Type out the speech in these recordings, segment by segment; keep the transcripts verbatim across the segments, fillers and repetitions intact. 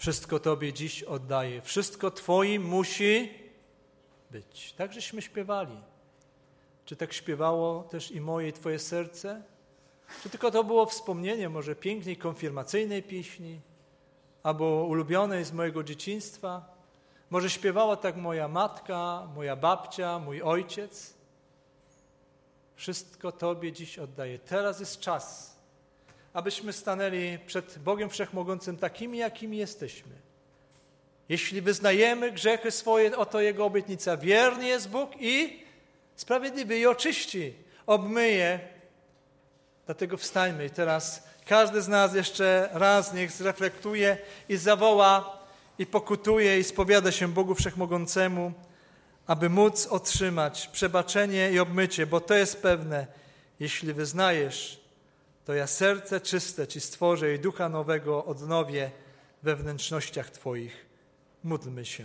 Wszystko Tobie dziś oddaję. Wszystko Twoim musi być. Tak żeśmy śpiewali. Czy tak śpiewało też i moje, i Twoje serce? Czy tylko to było wspomnienie może pięknej, konfirmacyjnej pieśni, albo ulubionej z mojego dzieciństwa? Może śpiewała tak moja matka, moja babcia, mój ojciec? Wszystko Tobie dziś oddaję. Teraz jest czas, abyśmy stanęli przed Bogiem Wszechmogącym takimi, jakimi jesteśmy. Jeśli wyznajemy grzechy swoje, oto Jego obietnica. Wierny jest Bóg i sprawiedliwy i oczyści, obmyje. Dlatego wstańmy i teraz każdy z nas jeszcze raz niech zreflektuje i zawoła i pokutuje i spowiada się Bogu Wszechmogącemu, aby móc otrzymać przebaczenie i obmycie, bo to jest pewne. Jeśli wyznajesz, to ja serce czyste Ci stworzę i ducha nowego odnowię we wnętrznościach Twoich. Módlmy się.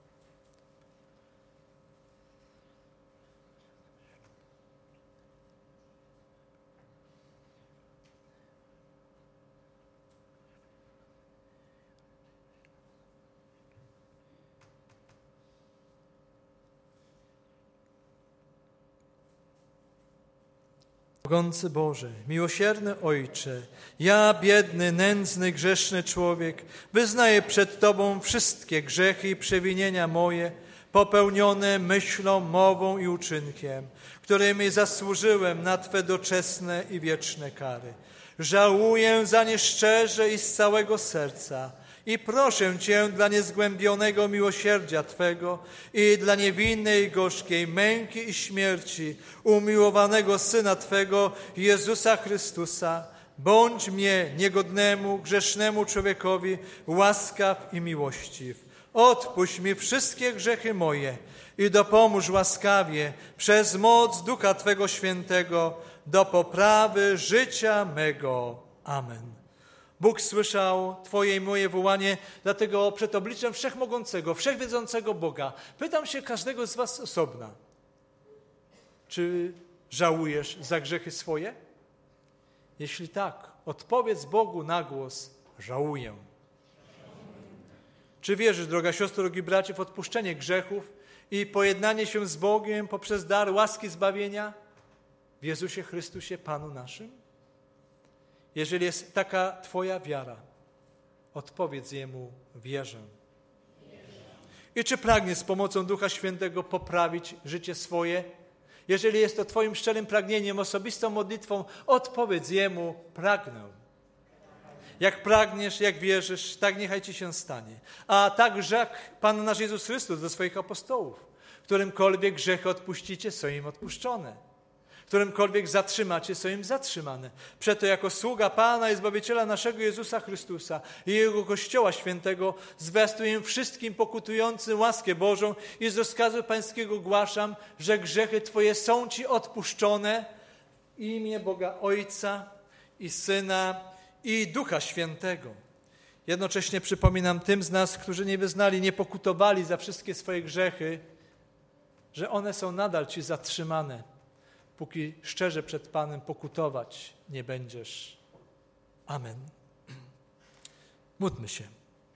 Mogący Boże, miłosierny Ojcze, ja, biedny, nędzny, grzeszny człowiek, wyznaję przed Tobą wszystkie grzechy i przewinienia moje, popełnione myślą, mową i uczynkiem, którymi zasłużyłem na Twe doczesne i wieczne kary. Żałuję za nie szczerze i z całego serca i proszę Cię dla niezgłębionego miłosierdzia Twego i dla niewinnej, gorzkiej męki i śmierci umiłowanego Syna Twego, Jezusa Chrystusa, bądź mnie, niegodnemu, grzesznemu człowiekowi, łaskaw i miłościw. Odpuść mi wszystkie grzechy moje i dopomóż łaskawie przez moc Ducha Twego Świętego do poprawy życia mego. Amen. Bóg słyszał Twoje i moje wołanie, dlatego przed obliczem Wszechmogącego, Wszechwiedzącego Boga pytam się każdego z Was osobna. Czy żałujesz za grzechy swoje? Jeśli tak, odpowiedz Bogu na głos: żałuję. Czy wierzysz, droga siostro, drogi bracie, w odpuszczenie grzechów i pojednanie się z Bogiem poprzez dar łaski zbawienia w Jezusie Chrystusie, Panu naszym? Jeżeli jest taka Twoja wiara, odpowiedz Jemu: wierzę. I czy pragniesz z pomocą Ducha Świętego poprawić życie swoje? Jeżeli jest to Twoim szczerym pragnieniem, osobistą modlitwą, odpowiedz Jemu: pragnę. Jak pragniesz, jak wierzysz, tak niechaj Ci się stanie. A tak rzekł Pan nasz Jezus Chrystus do swoich apostołów: którymkolwiek grzechy odpuścicie, są im odpuszczone. Którymkolwiek zatrzymacie, są im zatrzymane. Przeto jako sługa Pana i Zbawiciela naszego Jezusa Chrystusa i Jego Kościoła Świętego zwiastuję wszystkim pokutującym łaskę Bożą i z rozkazu Pańskiego głaszam, że grzechy Twoje są Ci odpuszczone w imię Boga Ojca i Syna i Ducha Świętego. Jednocześnie przypominam tym z nas, którzy nie wyznali, nie pokutowali za wszystkie swoje grzechy, że one są nadal Ci zatrzymane, póki szczerze przed Panem pokutować nie będziesz. Amen. Módlmy się.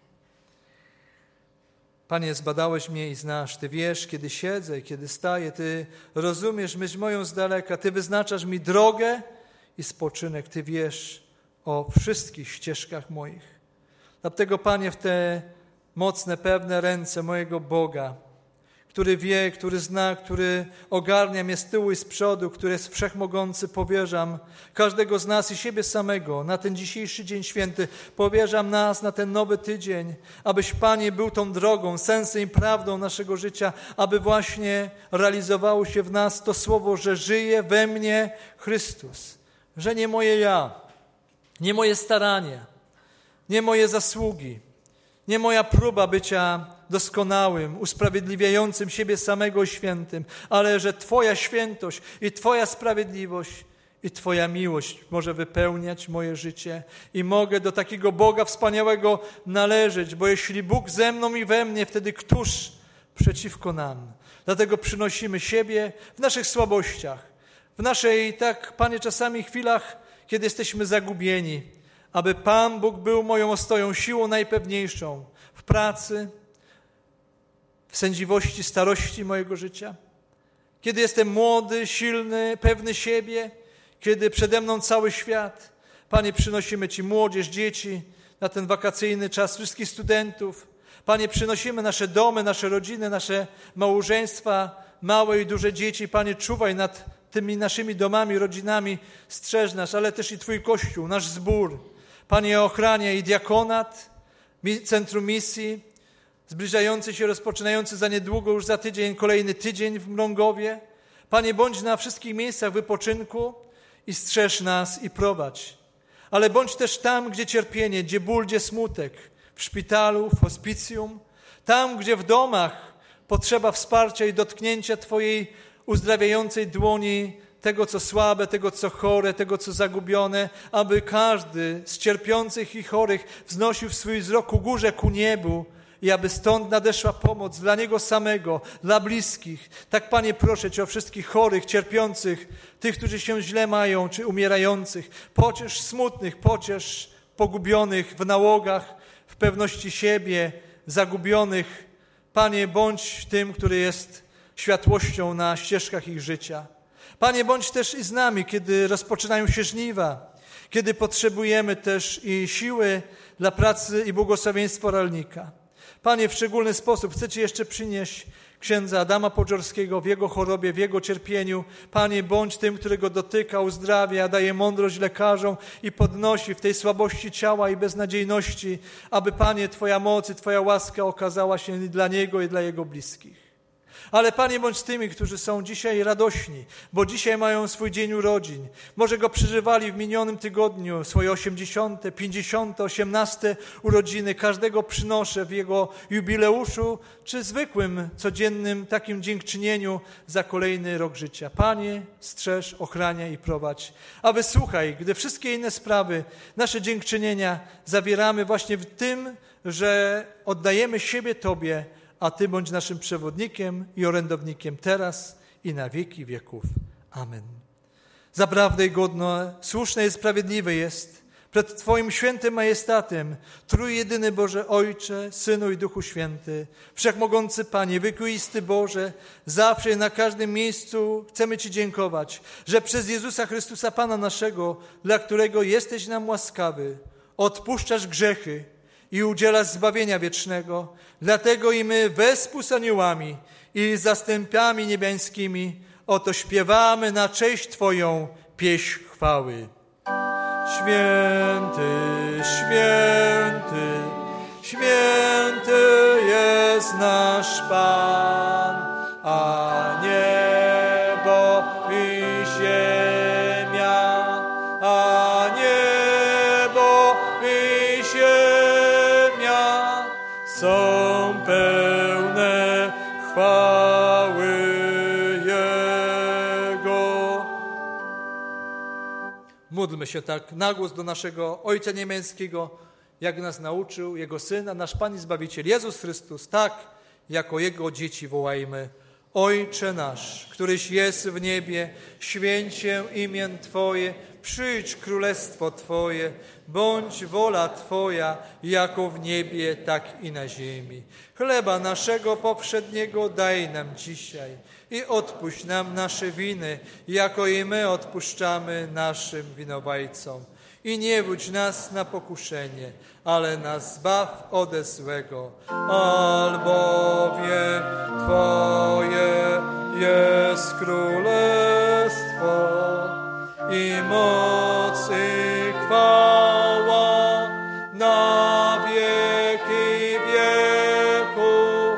Panie, zbadałeś mnie i znasz. Ty wiesz, kiedy siedzę i kiedy staję. Ty rozumiesz myśl moją z daleka. Ty wyznaczasz mi drogę i spoczynek. Ty wiesz o wszystkich ścieżkach moich. Dlatego, Panie, w te mocne, pewne ręce mojego Boga, który wie, który zna, który ogarnia mnie z tyłu i z przodu, który jest wszechmogący, powierzam każdego z nas i siebie samego na ten dzisiejszy dzień święty. Powierzam nas na ten nowy tydzień, abyś, Panie, był tą drogą, sensem i prawdą naszego życia, aby właśnie realizowało się w nas to słowo, że żyje we mnie Chrystus, że nie moje ja, nie moje staranie, nie moje zasługi, nie moja próba bycia doskonałym, usprawiedliwiającym siebie samego świętym, ale że Twoja świętość i Twoja sprawiedliwość i Twoja miłość może wypełniać moje życie i mogę do takiego Boga wspaniałego należeć, bo jeśli Bóg ze mną i we mnie, wtedy któż przeciwko nam? Dlatego przynosimy siebie w naszych słabościach, w naszej, tak, Panie, czasami chwilach, kiedy jesteśmy zagubieni, aby Pan Bóg był moją ostoją, siłą najpewniejszą w pracy, w sędziwości, starości mojego życia. Kiedy jestem młody, silny, pewny siebie, kiedy przede mną cały świat. Panie, przynosimy Ci młodzież, dzieci na ten wakacyjny czas, wszystkich studentów. Panie, przynosimy nasze domy, nasze rodziny, nasze małżeństwa, małe i duże dzieci. Panie, czuwaj nad tymi naszymi domami, rodzinami, strzeż nas, ale też i Twój Kościół, nasz zbór. Panie, ochraniaj i diakonat, Centrum Misji, zbliżający się, rozpoczynający za niedługo, już za tydzień, kolejny tydzień w Mrągowie. Panie, bądź na wszystkich miejscach wypoczynku i strzeż nas i prowadź. Ale bądź też tam, gdzie cierpienie, gdzie ból, gdzie smutek, w szpitalu, w hospicjum, tam, gdzie w domach potrzeba wsparcia i dotknięcia Twojej uzdrawiającej dłoni, tego, co słabe, tego, co chore, tego, co zagubione, aby każdy z cierpiących i chorych wznosił swój wzrok ku górze, ku niebu i aby stąd nadeszła pomoc dla niego samego, dla bliskich. Tak, Panie, proszę Cię o wszystkich chorych, cierpiących, tych, którzy się źle mają, czy umierających. Pociesz smutnych, pociesz pogubionych w nałogach, w pewności siebie, zagubionych. Panie, bądź tym, który jest światłością na ścieżkach ich życia. Panie, bądź też i z nami, kiedy rozpoczynają się żniwa, kiedy potrzebujemy też i siły dla pracy i błogosławieństwa rolnika. Panie, w szczególny sposób chcę Ci jeszcze przynieść księdza Adama Podżorskiego w jego chorobie, w jego cierpieniu. Panie, bądź tym, którego dotyka, uzdrawia, daje mądrość lekarzom i podnosi w tej słabości ciała i beznadziejności, aby, Panie, Twoja moc i Twoja łaska okazała się i dla niego, i dla jego bliskich. Ale, Panie, bądź z tymi, którzy są dzisiaj radośni, bo dzisiaj mają swój dzień urodzin. Może go przeżywali w minionym tygodniu, swoje osiemdziesiąte, pięćdziesiąte, osiemnaste urodziny. Każdego przynoszę w jego jubileuszu, czy zwykłym, codziennym takim dziękczynieniu za kolejny rok życia. Panie, strzeż, ochraniaj i prowadź. A wysłuchaj, gdy wszystkie inne sprawy, nasze dziękczynienia zawieramy właśnie w tym, że oddajemy siebie Tobie, a Ty bądź naszym przewodnikiem i orędownikiem teraz i na wieki wieków. Amen. Zaprawdę i godne, słuszne i sprawiedliwe jest przed Twoim świętym majestatem, Trójjedyny Boże Ojcze, Synu i Duchu Święty, Wszechmogący Panie, wiekuisty Boże, zawsze i na każdym miejscu chcemy Ci dziękować, że przez Jezusa Chrystusa Pana naszego, dla którego jesteś nam łaskawy, odpuszczasz grzechy i udzielasz zbawienia wiecznego. Dlatego i my wespół z aniołami i zastępami niebiańskimi oto śpiewamy na cześć Twoją pieśń chwały. Święty, święty, święty jest nasz Pan, a niebo i ziemia, a niebo i ziemia są pełne chwały Jego. Módlmy się tak na głos do naszego Ojca Niemieckiego, jak nas nauczył Jego Syn, a nasz Pan i Zbawiciel Jezus Chrystus. Tak, jako Jego dzieci wołajmy: Ojcze nasz, któryś jest w niebie, święć się imię Twoje, przyjdź królestwo Twoje, bądź wola Twoja, jako w niebie, tak i na ziemi. Chleba naszego powszedniego daj nam dzisiaj i odpuść nam nasze winy, jako i my odpuszczamy naszym winowajcom. I nie wódź nas na pokuszenie, ale nas zbaw ode złego. Albowiem Twoje jest królestwo i moc i chwała na wieki wieków.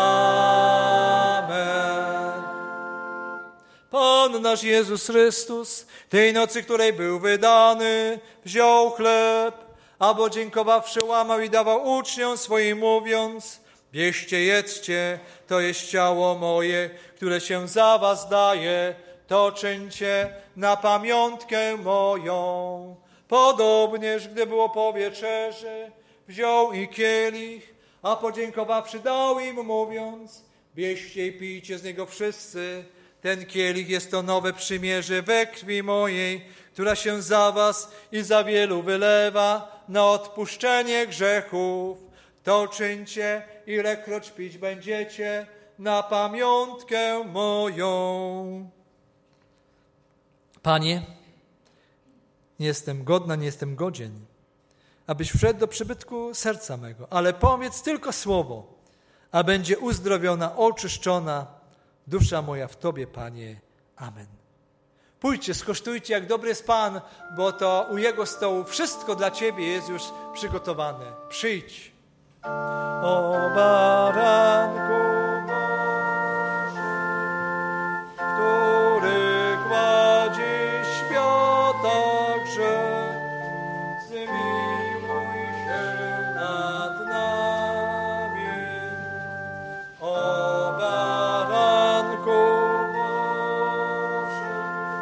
Amen. Pan nasz Jezus Chrystus, tej nocy, której był wydany, wziął chleb, a podziękowawszy łamał i dawał uczniom swoim, mówiąc: bierzcie, jedzcie, to jest ciało moje, które się za was daje, to czyńcie na pamiątkę moją. Podobnież, gdy było po wieczerzy, wziął i kielich, a podziękowawszy dał im, mówiąc: bierzcie i pijcie z niego wszyscy, Ten kielich jest to nowe przymierze we krwi mojej, która się za was i za wielu wylewa na odpuszczenie grzechów. To czyńcie, ilekroć pić będziecie, na pamiątkę moją. Panie, nie jestem godna, nie jestem godzien, abyś wszedł do przybytku serca mego, ale powiedz tylko słowo, a będzie uzdrowiona, oczyszczona dusza moja w Tobie, Panie. Amen. Pójdźcie, skosztujcie, jak dobry jest Pan, bo to u Jego stołu wszystko dla Ciebie jest już przygotowane. Przyjdź. O baranku Boży, który gładzi świata grzech, zmiłuj się nad nami. O baranku Boży,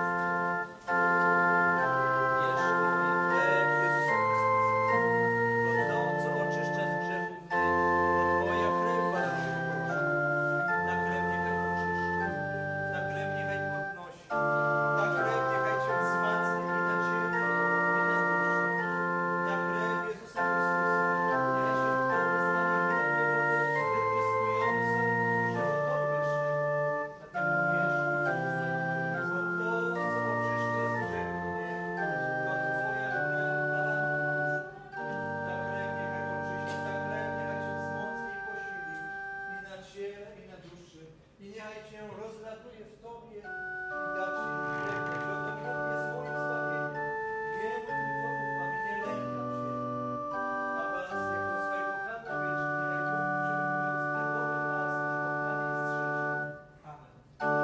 bierz mi krew Jezusa Chrystusa, bo to, co oczyszcza z grzechów mnie, to Twoja krew, baranku Boży. Na krew niechaj oczyszcza, na krew niechaj podnosi, na krew niechaj Cię wzmacnia i na Ciebie, i na duszę. Na krew Jezusa Chrystusa niechaj się w Tobie stanie wypryskująca, że odbierz się na taką wierzch. Bo to, co oczyszcza z grzechów mnie, to Twoja krew, baranku Boży. Na krew niechaj oczyści, na krew niechaj Cię wzmocni i posili i na ciele, i na duszy. I niechaj Cię rozraduje w Tobie i da Ci lekkość, że to Bóg jest moim zbawieniem. Wiem, że Ty to ufam i nie lękam się. A Was, jako swojego Pana wieczny, niechaj Bóg przechowujący te dobre Was, kochani i strzeże. Amen.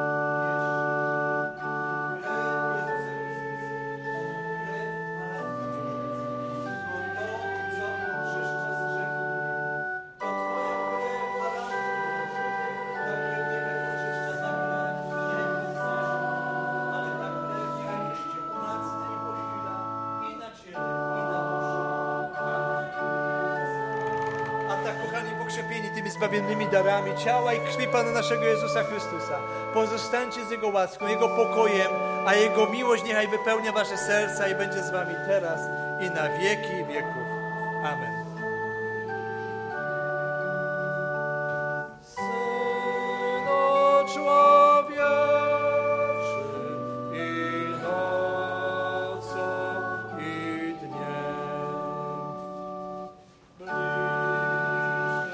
Krew Jezusa Chrystusa, krew baranka Bożego, bo to, co oczyszcza z grzechów mnie, to Twoja krew, baranku Boży. Ta krew niechaj oczyszcza, ta krew niechaj podnosi, ale ta krew niechaj Cię umacnia i posila i na ciele, i na duszę. A tak, kochani, pokrzepieni tymi zbawiennymi darami ciała i krwi Pana naszego Jezusa Chrystusa, pozostańcie z Jego łaską, Jego pokojem, a Jego miłość niechaj wypełnia wasze serca i będzie z wami teraz i na wieki wieków. Amen. Synu człowieczy i nocą i dniem, bliżej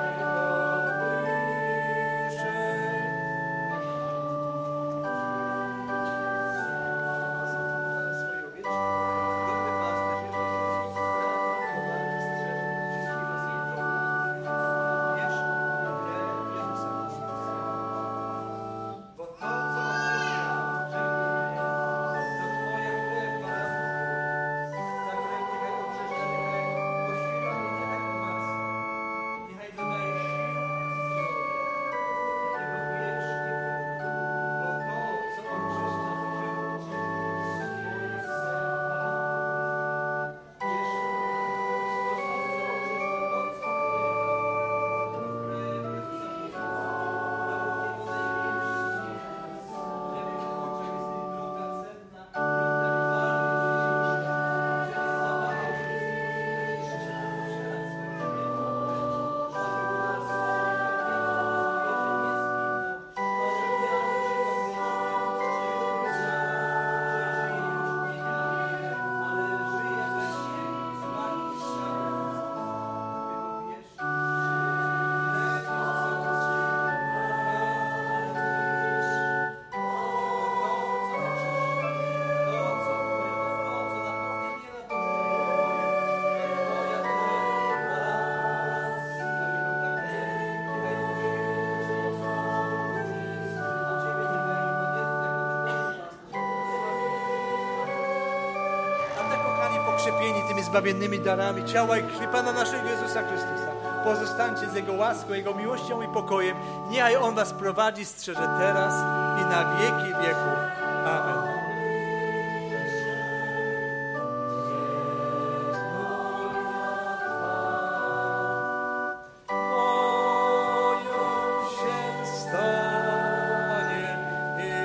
pokrzepieni tymi zbawiennymi darami ciała i krwi Pana naszego Jezusa Chrystusa. Pozostańcie z Jego łaską, Jego miłością i pokojem. Niechaj On was prowadzi, strzeże teraz i na wieki wieków. Amen. Moją się stanie i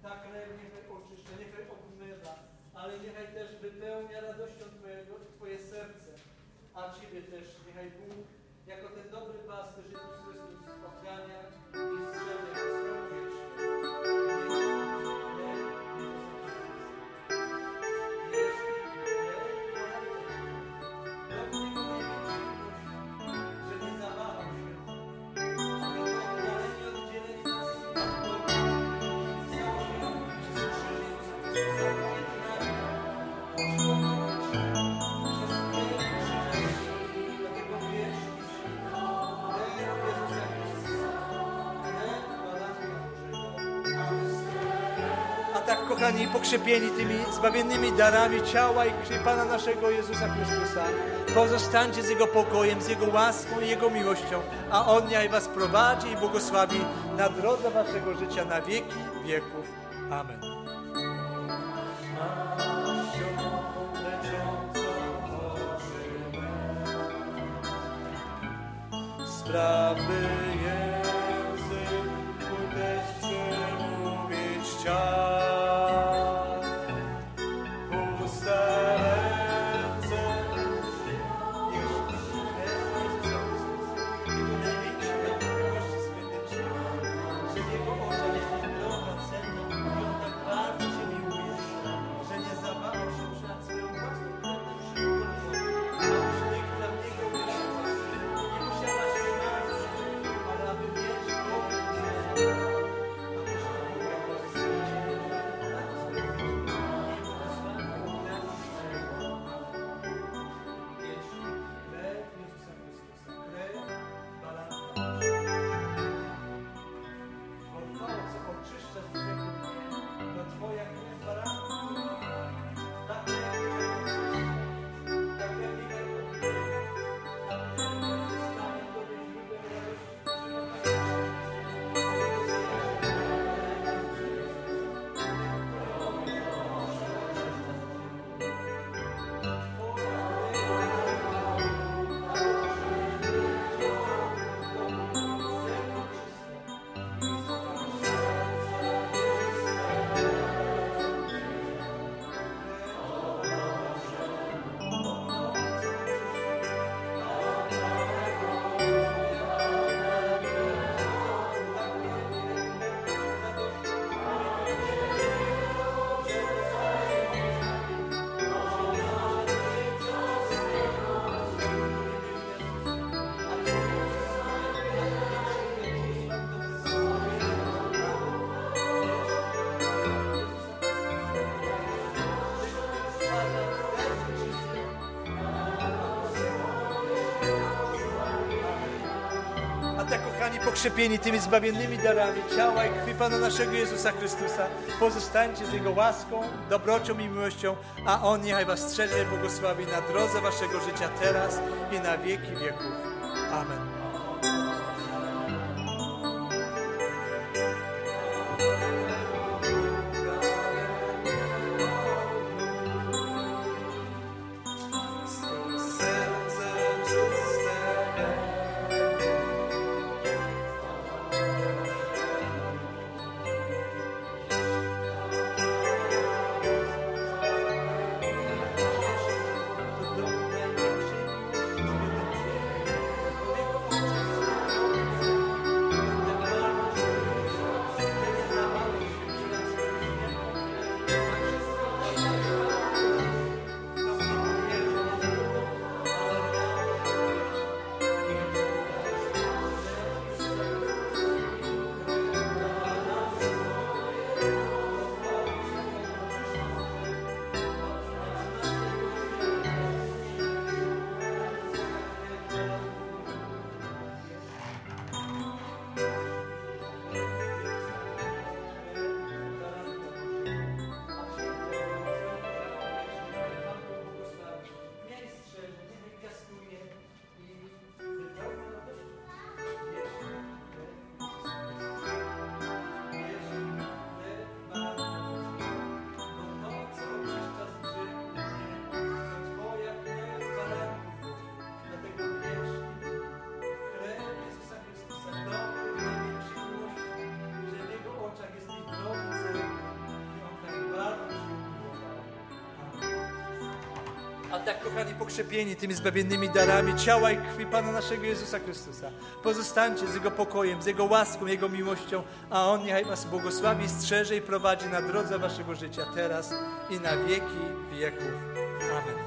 ta krew niechaj oczyszcza, niechaj obmywa, ale niechaj też wypełnia radością Twojego, Twoje serce, a Ciebie też niechaj Bóg, jako ten dobry pasterz Jezus Chrystus, odgania i strzegę na swoją wieczność. Tak, kochani, pokrzepieni tymi zbawiennymi darami ciała i krwi Pana naszego Jezusa Chrystusa, pozostańcie z Jego pokojem, z Jego łaską i Jego miłością, a On niech was prowadzi i błogosławi na drodze waszego życia na wieki wieków. Amen. Sprawy język uderz przemówić chciał. Pokrzepieni tymi zbawiennymi darami ciała i krwi Pana naszego Jezusa Chrystusa, pozostańcie z Jego łaską, dobrocią i miłością, a On niechaj was strzeże i błogosławi na drodze waszego życia teraz i na wieki wieków. Amen. A tak, kochani, pokrzepieni tymi zbawiennymi darami ciała i krwi Pana naszego Jezusa Chrystusa, pozostańcie z Jego pokojem, z Jego łaską, Jego miłością, a On niechaj was błogosławi, strzeże i prowadzi na drodze waszego życia teraz i na wieki wieków. Amen.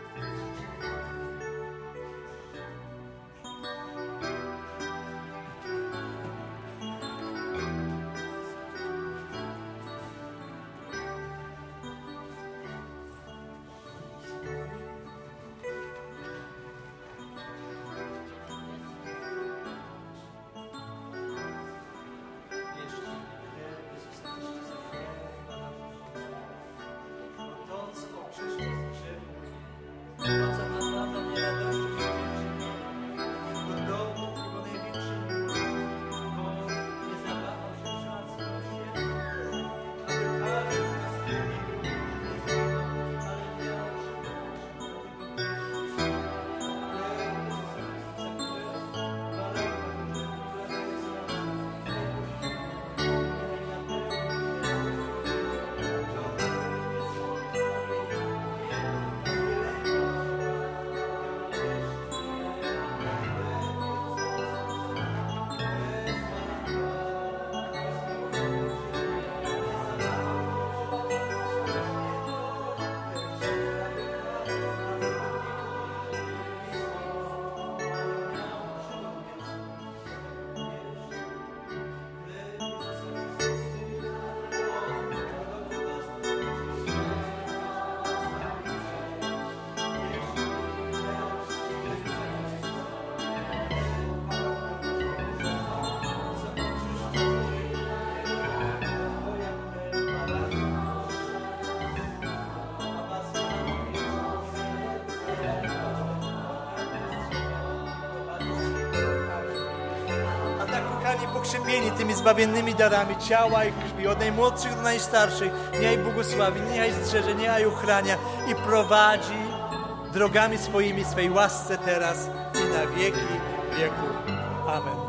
Pokrzepieni tymi zbawiennymi darami ciała i krwi, od najmłodszych do najstarszych, niechaj błogosławi, niechaj strzeże, niechaj ochrania i prowadzi drogami swoimi swej łasce teraz i na wieki wieków. Amen.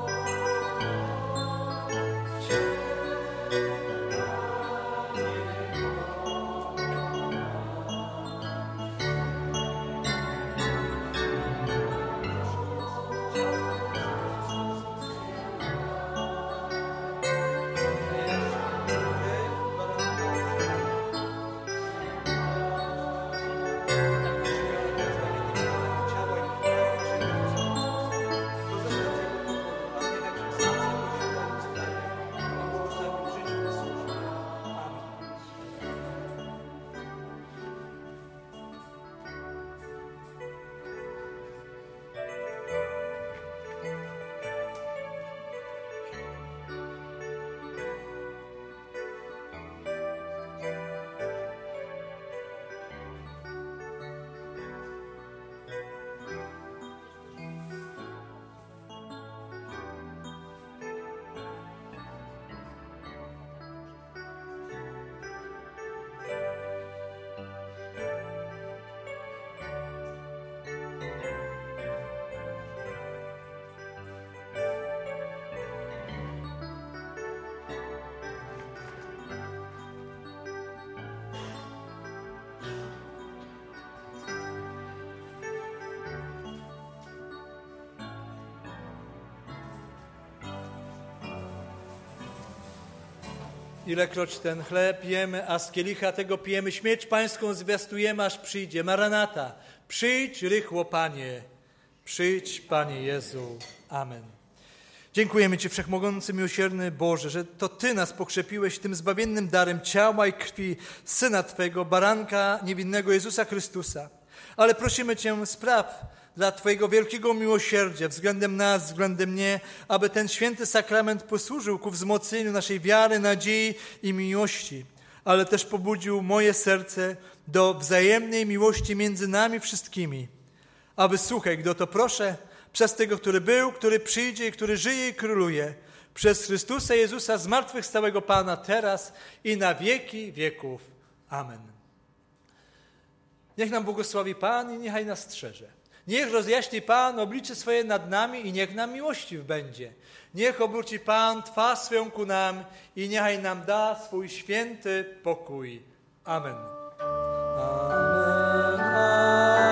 Ilekroć ten chleb jemy, a z kielicha tego pijemy, śmierć Pańską zwiastujemy, aż przyjdzie. Maranata, przyjdź rychło, Panie, przyjdź, Panie Jezu. Amen. Dziękujemy Ci, Wszechmogący, miłosierny Boże, że to Ty nas pokrzepiłeś tym zbawiennym darem ciała i krwi Syna Twego, baranka niewinnego Jezusa Chrystusa. Ale prosimy Cię, spraw dla Twojego wielkiego miłosierdzia względem nas, względem mnie, aby ten święty sakrament posłużył ku wzmocnieniu naszej wiary, nadziei i miłości, ale też pobudził moje serce do wzajemnej miłości między nami wszystkimi. A wysłuchaj, gdy to proszę, przez Tego, który był, który przyjdzie i który żyje i króluje, przez Chrystusa Jezusa, zmartwychwstałego Pana, teraz i na wieki wieków. Amen. Niech nam błogosławi Pan i niechaj nas strzeże. Niech rozjaśni Pan oblicze swoje nad nami i niech nam miłościw będzie. Niech obróci Pan twarz swoją ku nam i niechaj nam da swój święty pokój. Amen. Amen. Amen.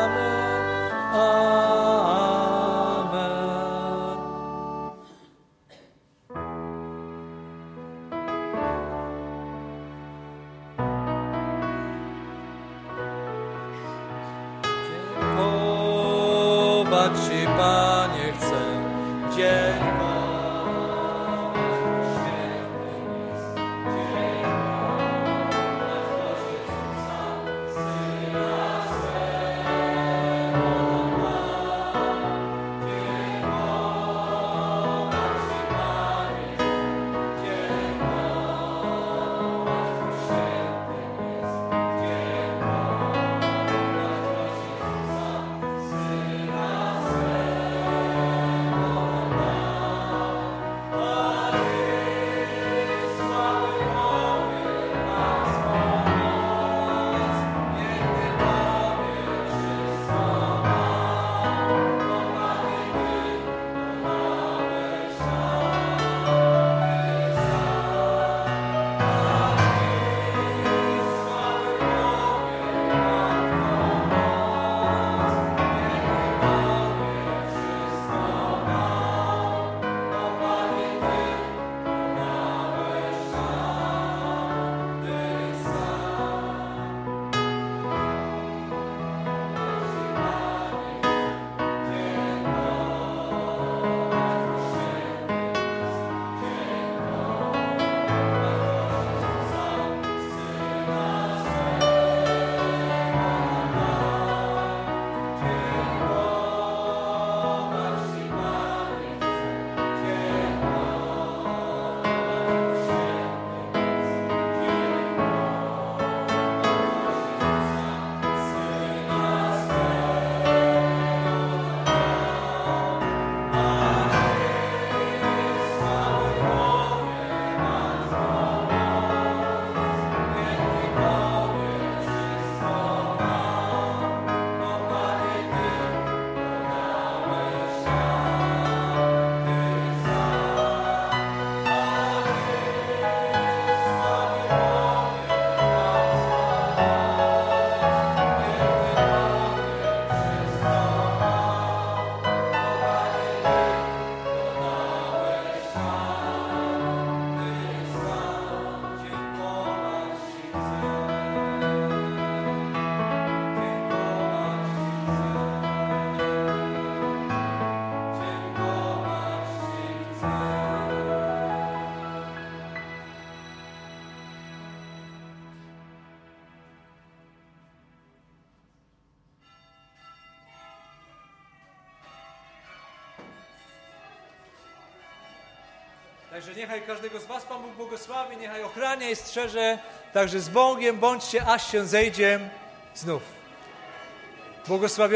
Także niechaj każdego z was Pan Bóg błogosławi, niechaj ochrania i strzeże. Także z Bogiem bądźcie, aż się zejdzie znów. Błogosławiony